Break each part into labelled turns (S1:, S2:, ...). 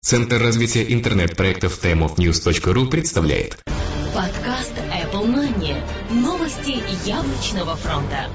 S1: Центр развития интернет-проектов timeofnews.ru представляет
S2: подкаст Apple Money. Новости яблочного фронта.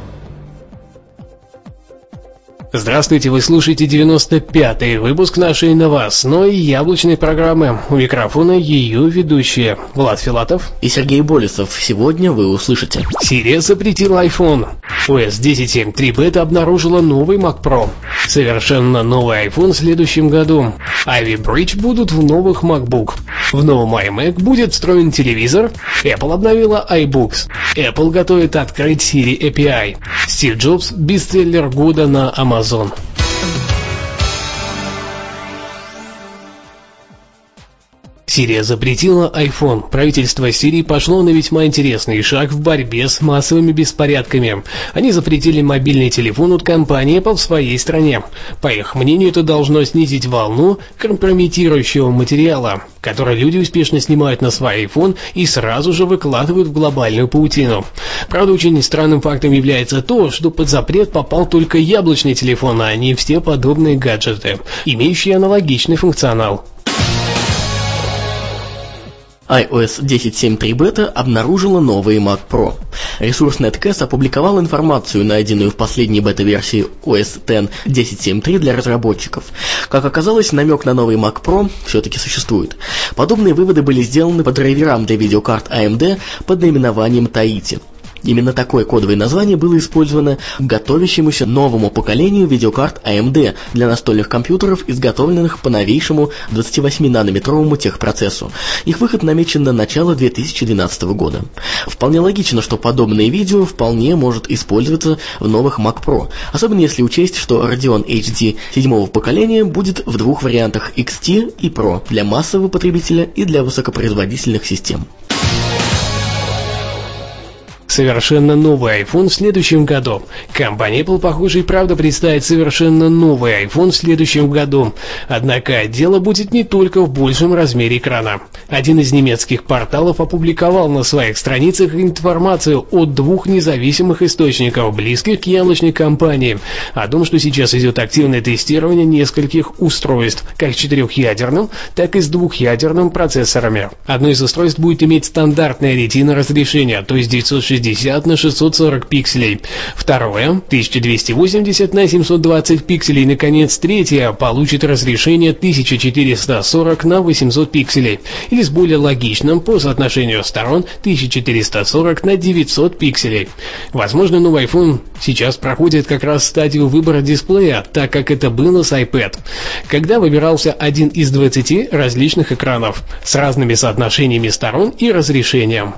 S3: Здравствуйте, вы слушаете 95-й выпуск нашей новостной яблочной программы. У микрофона ее ведущие Влад Филатов
S4: и Сергей Болесов. Сегодня вы услышите:
S3: Siri запретила iPhone. OS 10.7.3 бета обнаружила новый Mac Pro. Совершенно новый iPhone в следующем году. Ivy Bridge будут в новых MacBook. В новом iMac будет встроен телевизор. Apple обновила iBooks. Apple готовит открыть Siri API. Стив Джобс бестселлер года на Amazon. Сирия запретила iPhone. Правительство Сирии пошло на весьма интересный шаг в борьбе с массовыми беспорядками. Они запретили мобильный телефон от компании Apple в своей стране. По их мнению, это должно снизить волну компрометирующего материала, который люди успешно снимают на свой iPhone и сразу же выкладывают в глобальную паутину. Правда, очень странным фактом является то, что под запрет попал только яблочный телефон, а не все подобные гаджеты, имеющие аналогичный функционал.
S4: iOS 10.7.3 бета обнаружила новый Mac Pro. Ресурс Netcast опубликовал информацию, найденную в последней бета-версии OS X 10.7.3 для разработчиков. Как оказалось, намек на новый Mac Pro все-таки существует. Подобные выводы были сделаны по драйверам для видеокарт AMD под наименованием Tahiti. Именно такое кодовое название было использовано к готовящемуся новому поколению видеокарт AMD для настольных компьютеров, изготовленных по новейшему 28-нанометровому техпроцессу. Их выход намечен на начало 2012 года. Вполне логично, что подобное видео вполне может использоваться в новых Mac Pro, особенно если учесть, что Radeon HD 7-го поколения будет в двух вариантах XT и Pro для массового потребителя и для высокопроизводительных систем.
S3: Совершенно новый iPhone в следующем году. Компания Apple, похоже, и правда представит совершенно новый iPhone в следующем году. Однако дело будет не только в большем размере экрана. Один из немецких порталов опубликовал на своих страницах информацию от двух независимых источников, близких к яблочной компании, о том, что сейчас идет активное тестирование нескольких устройств, как с 4-ядерным, так и с 2-ядерным процессорами. Одно из устройств будет иметь стандартное Retina разрешение, то есть 960 на 640 пикселей. Второе 1280 на 720 пикселей. Наконец, третье получит разрешение 1440 на 800 пикселей. Или с более логичным по соотношению сторон 1440 на 900 пикселей. Возможно, новый iPhone сейчас проходит как раз стадию выбора дисплея, так как это было с iPad, когда выбирался один из 20 различных экранов с разными соотношениями сторон и разрешением.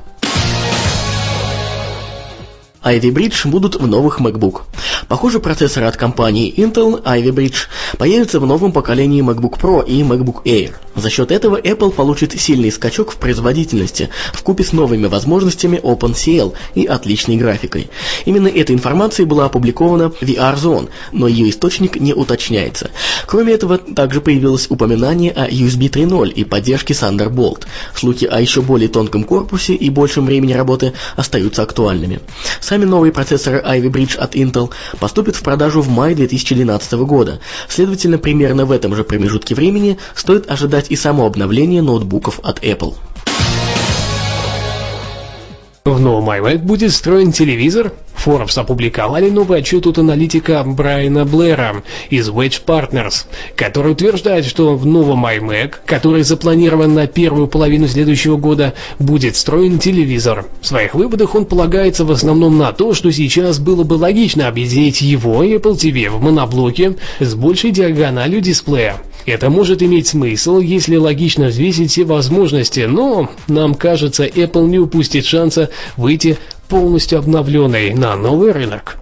S4: Ivy Bridge будут в новых MacBook. Похоже, процессоры от компании Intel Ivy Bridge появятся в новом поколении MacBook Pro и MacBook Air. За счет этого Apple получит сильный скачок в производительности вкупе с новыми возможностями OpenCL и отличной графикой. Именно эта информация была опубликована в VR Zone, но ее источник не уточняется. Кроме этого, также появилось упоминание о USB 3.0 и поддержке Thunderbolt. Слухи о еще более тонком корпусе и большем времени работы остаются актуальными. Сами новые процессоры Ivy Bridge от Intel поступят в продажу в мае 2012 года. Следовательно, примерно в этом же промежутке времени стоит ожидать и само обновление ноутбуков от Apple.
S3: В новом iMac будет встроен телевизор. Forbes опубликовали новый отчет от аналитика Брайана Блэра из Wedge Partners, который утверждает, что в новом iMac, который запланирован на первую половину следующего года, будет встроен телевизор. В своих выводах он полагается в основном на то, что сейчас было бы логично объединить его и Apple TV в моноблоке с большей диагональю дисплея. Это может иметь смысл, если логично взвесить все возможности, но, нам кажется, Apple не упустит шанса выйти полностью обновленной на новый рынок.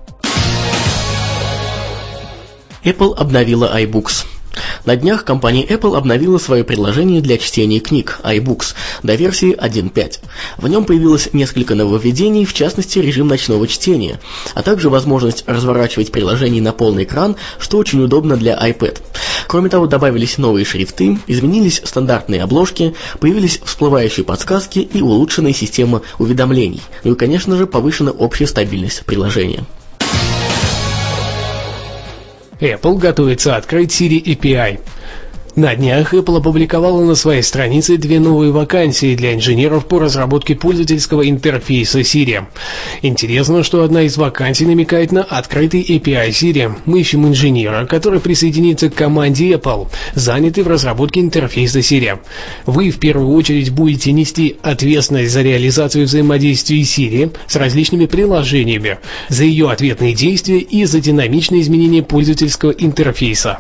S4: Apple обновила iBooks. На днях компания Apple обновила свое приложение для чтения книг iBooks до версии 1.5. В нем появилось несколько нововведений, в частности режим ночного чтения, а также возможность разворачивать приложение на полный экран, что очень удобно для iPad. Кроме того, добавились новые шрифты, изменились стандартные обложки, появились всплывающие подсказки и улучшенная система уведомлений. Ну и, конечно же, повышена общая стабильность приложения.
S3: Apple готовится открыть Siri API. На днях Apple опубликовала на своей странице 2 новые вакансии для инженеров по разработке пользовательского интерфейса Siri. Интересно, что одна из вакансий намекает на открытый API Siri. Мы ищем инженера, который присоединится к команде Apple, занятый в разработке интерфейса Siri. Вы в первую очередь будете нести ответственность за реализацию взаимодействия Siri с различными приложениями, за ее ответные действия и за динамичное изменение пользовательского интерфейса.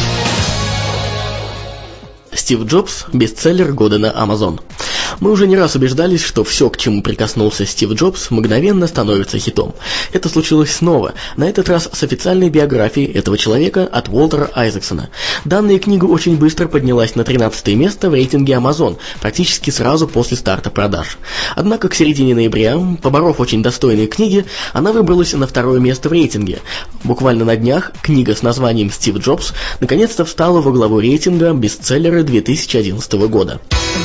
S4: Стив Джобс – бестселлер года на Amazon. Мы уже не раз убеждались, что все, к чему прикоснулся Стив Джобс, мгновенно становится хитом. Это случилось снова, на этот раз с официальной биографией этого человека от Уолтера Айзексона. Данная книга очень быстро поднялась на 13 место в рейтинге Amazon, практически сразу после старта продаж. Однако к середине ноября, поборов очень достойные книги, она выбралась на 2 место в рейтинге. Буквально на днях книга с названием «Стив Джобс» наконец-то встала во главу рейтинга бестселлера 2011 года.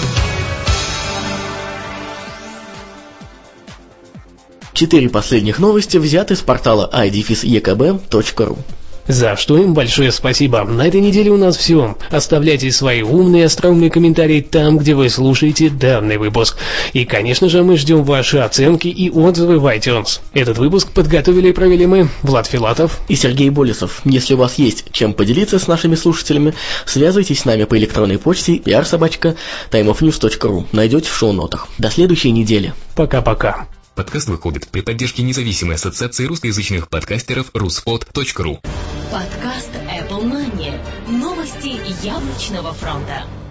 S4: Четыре последних новости взяты с портала i-ekb.ru.
S3: За что им большое спасибо. На этой неделе у нас все. Оставляйте свои умные, остроумные комментарии там, где вы слушаете данный выпуск. И, конечно же, мы ждем ваши оценки и отзывы в iTunes. Этот выпуск подготовили и провели мы, Влад Филатов
S4: и Сергей Болесов. Если у вас есть чем поделиться с нашими слушателями, связывайтесь с нами по электронной почте pr@timeofnews.ru. Найдете в шоу-нотах. До следующей недели.
S3: Пока-пока.
S1: Подкаст выходит при поддержке независимой ассоциации русскоязычных подкастеров ruspod.ru.
S2: Подкаст Apple Money. Новости яблочного фронта.